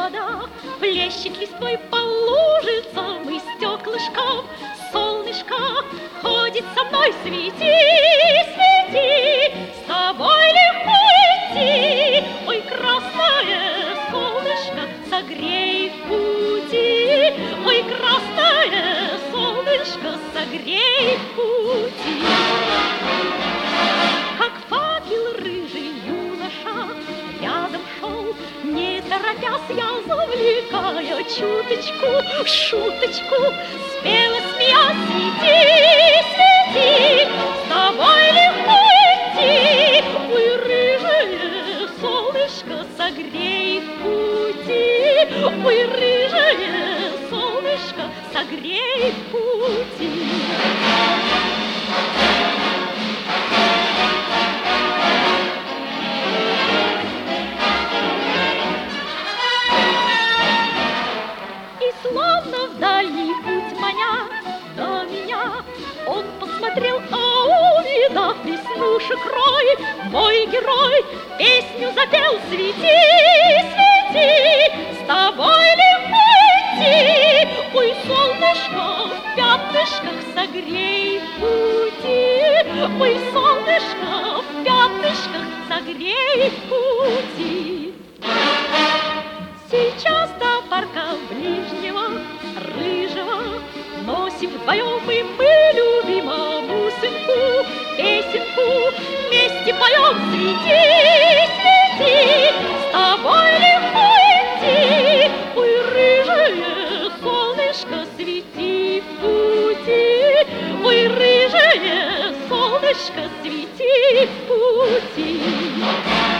вода плещет листвой по лужицам и стеклышкам. Солнышко ходит со мной, свети, свети, с тобой легко идти. Ой, красное солнышко, согрей в пути. Ой, красное солнышко, согрей в пути. Как факел рыжий юноша рядом шел, не торопясь, я завлекая чуточку, шуточку, спела, смеясь, свети, свети, с тобой легко идти. Ой, рыжее солнышко, согрей в пути. Ой, рыжее солнышко, согрей в пути. Словно в дальний путь маня до меня, он посмотрел, а увидав веснушек рой, мой герой песню запел, свети, свети, с тобой легко идти. Ой, солнышко в пятнышках, согрей в пути. Ой, солнышко в пятнышках, согрей в пути. Сейчас до парка ближнего, рыжего, носим вдвоем и мы любимому сынку песенку. Вместе поем, свети, свети, с тобой легко идти. Ой, рыжее солнышко, свети в пути. Ой, рыжее солнышко, свети в пути.